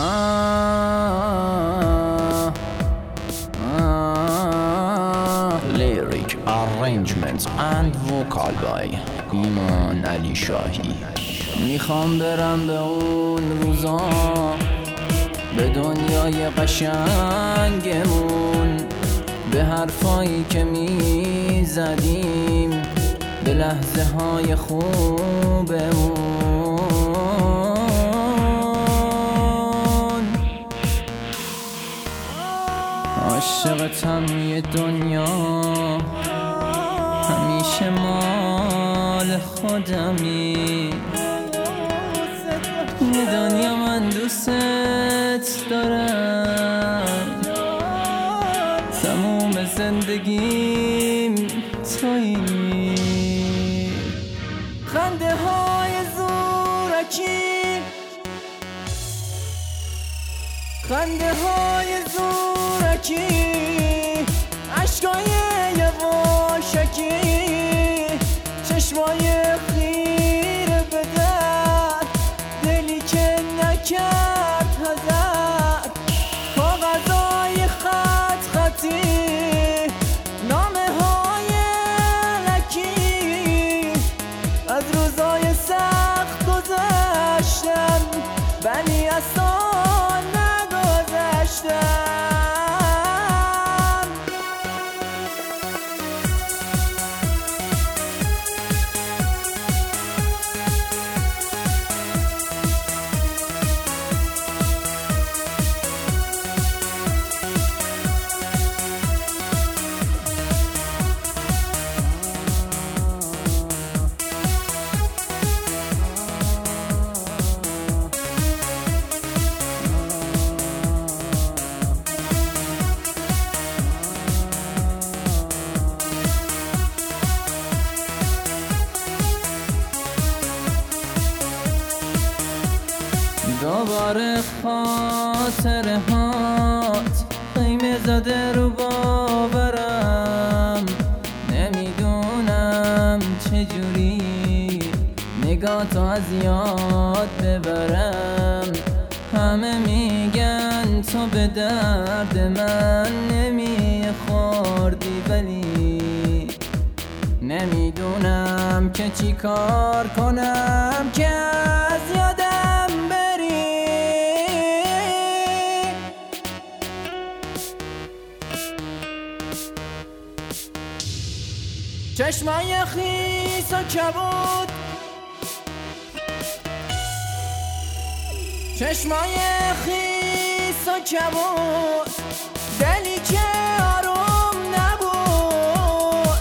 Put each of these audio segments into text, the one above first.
Lyric arrangements and vocal by ایمان علی شاهی. میخوام برم به اون روزا، به دنیای قشنگمون، به حرفایی که میزدیم، به لحظه های خوبمون. عاشقتم یه دنیا، همیشه مال خودمی. یه دنیا من دوست دارم، تموم زندگیم تویی. خنده های زورکی، خنده های زورکی، عشقای یواشکی، چشمای خیره به در، دلی که نکرد حذر، کاغذای خط خطی، نامه های لکی. از روزای سخت گذشتم ولی اصلا نگذشتم. دوباره خاطره هات خیمه زده رو باورم، نمیدونم چجوری نگاهتو از یاد ببرم. همه میگن تو به درد من نمیخوردی، ولی نمیدونم که چی کار کنم که از یادم بری. چشمای خیس و کبود، چشمای خیس و کبود، دلی که آروم نبود،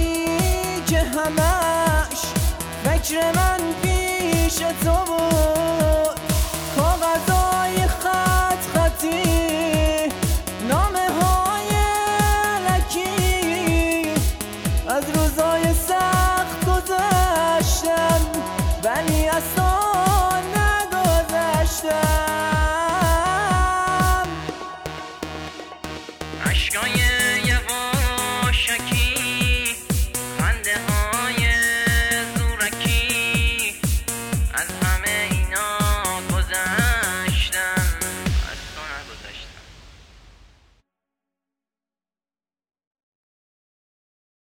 ساعتایی که همش فکر من پیش تو بود.